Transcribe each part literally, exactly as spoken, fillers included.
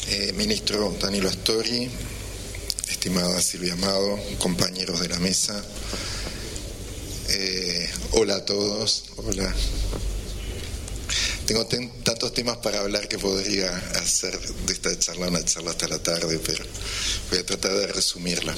Eh, ministro Danilo Astori, estimada Silvia Amado, compañeros de la mesa, eh, hola a todos, hola. Tengo ten, tantos temas para hablar que podría hacer de esta charla una charla hasta la tarde, pero voy a tratar de resumirla.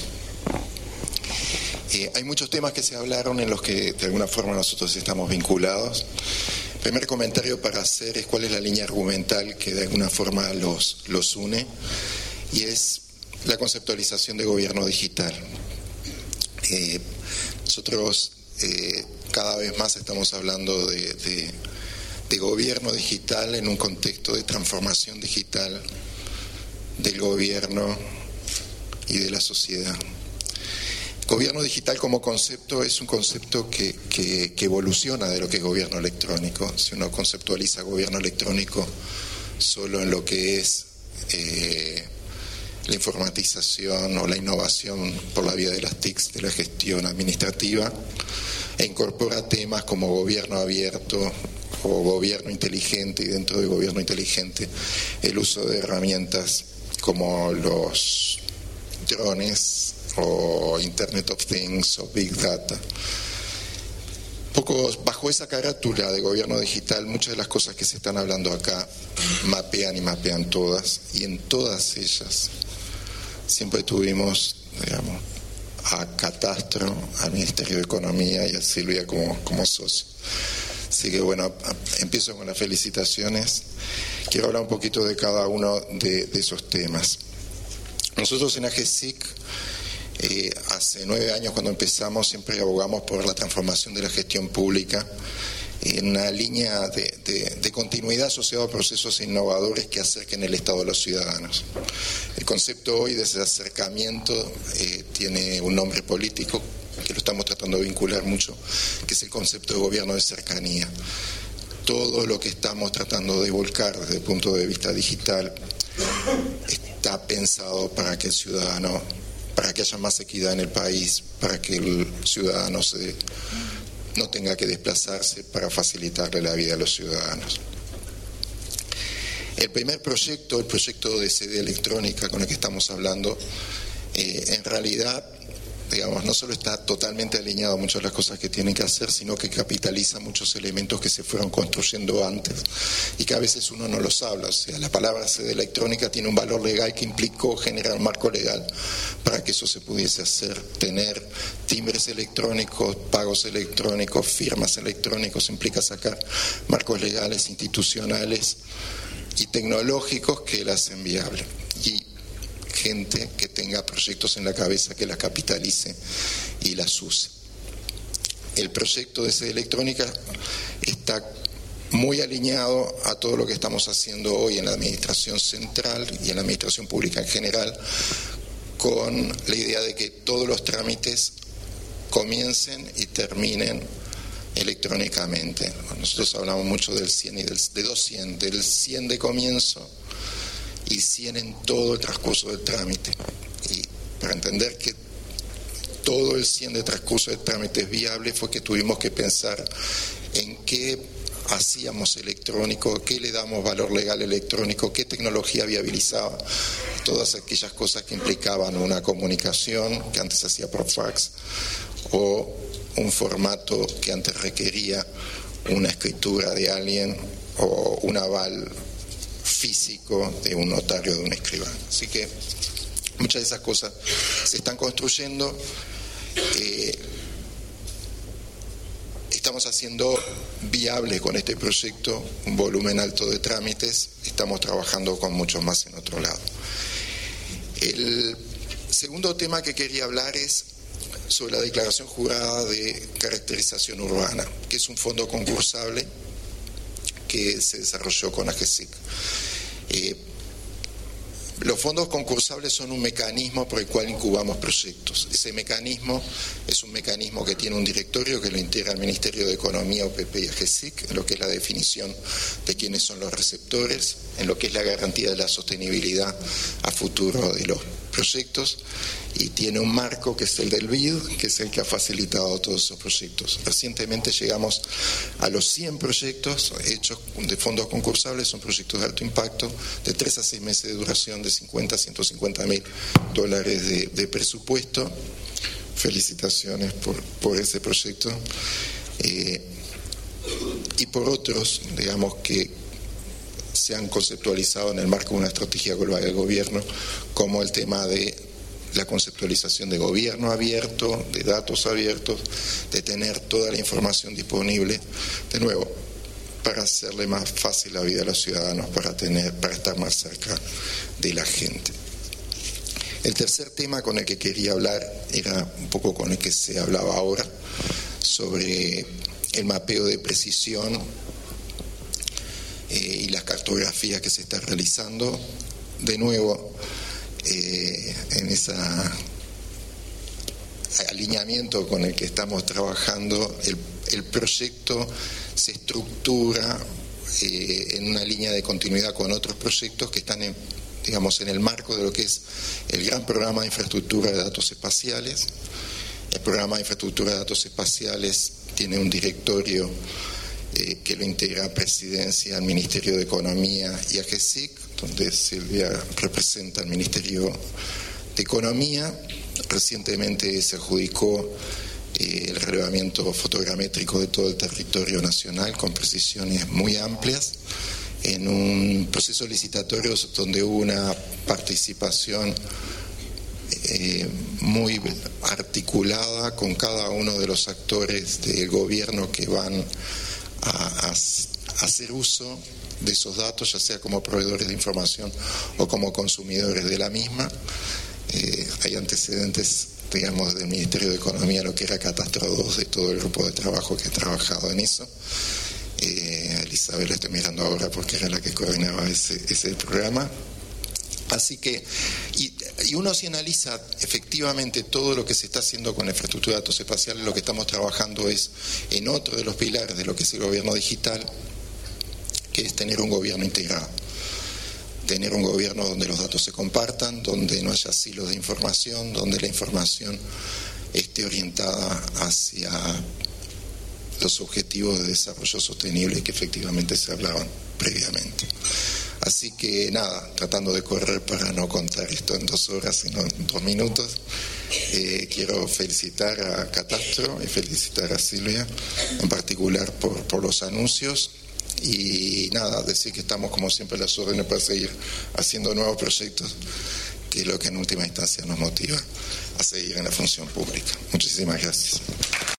Eh, hay muchos temas que se hablaron en los que de alguna forma nosotros estamos vinculados. El primer comentario para hacer es cuál es la línea argumental que de alguna forma los, los une, y es la conceptualización de gobierno digital. Eh, nosotros eh, cada vez más estamos hablando de, de, de gobierno digital en un contexto de transformación digital del gobierno y de la sociedad. Gobierno digital como concepto es un concepto que, que, que evoluciona de lo que es gobierno electrónico. Si uno conceptualiza gobierno electrónico solo en lo que es eh, la informatización o la innovación por la vía de las T I Cs, de la gestión administrativa, e incorpora temas como gobierno abierto o gobierno inteligente, y dentro del gobierno inteligente el uso de herramientas como los drones o Internet of Things o Big Data. Poco bajo esa carátula de gobierno digital, muchas de las cosas que se están hablando acá mapean y mapean todas, y en todas ellas siempre tuvimos, digamos, a Catastro, al Ministerio de Economía y a Silvia como, como socio. Así que bueno, empiezo con las felicitaciones. Quiero hablar un poquito de cada uno de, de esos temas. Nosotros en AGESIC, Eh, hace nueve años cuando empezamos, siempre abogamos por la transformación de la gestión pública en una línea de, de, de continuidad asociada a procesos innovadores que acerquen el Estado a los ciudadanos. El concepto hoy de ese acercamiento eh, tiene un nombre político que lo estamos tratando de vincular mucho, que es el concepto de gobierno de cercanía. Todo lo que estamos tratando de volcar desde el punto de vista digital está pensado para que el ciudadano, para que haya más equidad en el país, para que el ciudadano se, no tenga que desplazarse, para facilitarle la vida a los ciudadanos. El primer proyecto, el proyecto de sede electrónica con el que estamos hablando, eh, en realidad, digamos, no solo está totalmente alineado a muchas de las cosas que tienen que hacer, sino que capitaliza muchos elementos que se fueron construyendo antes y que a veces uno no los habla. O sea, la palabra sede electrónica tiene un valor legal que implicó generar un marco legal para que eso se pudiese hacer. Tener timbres electrónicos, pagos electrónicos, firmas electrónicos, implica sacar marcos legales, institucionales y tecnológicos que las hacen viable. Y gente que tenga proyectos en la cabeza que las capitalice y las use. El proyecto de sede electrónica está muy alineado a todo lo que estamos haciendo hoy en la administración central y en la administración pública en general, con la idea de que todos los trámites comiencen y terminen electrónicamente. Nosotros hablamos mucho del cien y del, de dos cien, del cien de comienzo y cien en todo el transcurso del trámite. Y para entender que todo el cien de transcurso del trámite es viable, fue que tuvimos que pensar en qué hacíamos electrónico, qué le damos valor legal electrónico, qué tecnología viabilizaba todas aquellas cosas que implicaban una comunicación que antes se hacía por fax o un formato que antes requería una escritura de alguien o un aval físico de un notario, de un escribano. Así que muchas de esas cosas se están construyendo. Eh, estamos haciendo viable con este proyecto un volumen alto de trámites. Estamos trabajando con muchos más en otro lado. El segundo tema que quería hablar es sobre la declaración jurada de caracterización urbana, que es un fondo concursable que se desarrolló con AGESIC. Eh, los fondos concursables son un mecanismo por el cual incubamos proyectos. Ese mecanismo es un mecanismo que tiene un directorio que lo integra el Ministerio de Economía, O P P y AGESIC, en lo que es la definición de quiénes son los receptores, en lo que es la garantía de la sostenibilidad a futuro de los proyectos y tiene un marco que es el del B I D, que es el que ha facilitado todos esos proyectos. Recientemente llegamos a los cien proyectos hechos de fondos concursables, son proyectos de alto impacto, de tres a seis meses de duración, de cincuenta a ciento cincuenta mil dólares de, de presupuesto. Felicitaciones por, por ese proyecto. Eh, y por otros, digamos, que se han conceptualizado en el marco de una estrategia global del gobierno, como el tema de la conceptualización de gobierno abierto, de datos abiertos, de tener toda la información disponible, de nuevo, para hacerle más fácil la vida a los ciudadanos, para tener, para estar más cerca de la gente. El tercer tema con el que quería hablar era un poco con el que se hablaba ahora, sobre el mapeo de precisión eh, y las cartografías que se están realizando. De nuevo, eh, en ese alineamiento con el que estamos trabajando, el, el proyecto se estructura eh, en una línea de continuidad con otros proyectos que están en, digamos, en el marco de lo que es el gran programa de infraestructura de datos espaciales. El programa de infraestructura de datos espaciales tiene un directorio eh, que lo integra a Presidencia, al Ministerio de Economía y a GESIC, donde Silvia representa al Ministerio de Economía. Recientemente se adjudicó eh, el relevamiento fotogramétrico de todo el territorio nacional con precisiones muy amplias, en un proceso licitatorio donde hubo una participación eh, muy articulada con cada uno de los actores del gobierno que van a, a, a hacer uso de esos datos, ya sea como proveedores de información o como consumidores de la misma. Eh, hay antecedentes, digamos, del Ministerio de Economía, lo que era Catastro dos, de todo el grupo de trabajo que ha trabajado en eso. Eh, Elizabeth la estoy mirando ahora porque era la que coordinaba ese, ese programa. Así que, y, y uno si analiza efectivamente todo lo que se está haciendo con la infraestructura de datos espaciales, lo que estamos trabajando es en otro de los pilares de lo que es el gobierno digital, que es tener un gobierno integrado. Tener un gobierno donde los datos se compartan, donde no haya silos de información, donde la información esté orientada hacia los objetivos de desarrollo sostenible que efectivamente se hablaban previamente. Así que nada, tratando de correr para no contar esto en dos horas, sino en dos minutos, eh, quiero felicitar a Catastro y felicitar a Silvia, en particular por, por los anuncios. Y nada, decir que estamos como siempre a las órdenes para seguir haciendo nuevos proyectos, que es lo que en última instancia nos motiva a seguir en la función pública. Muchísimas gracias.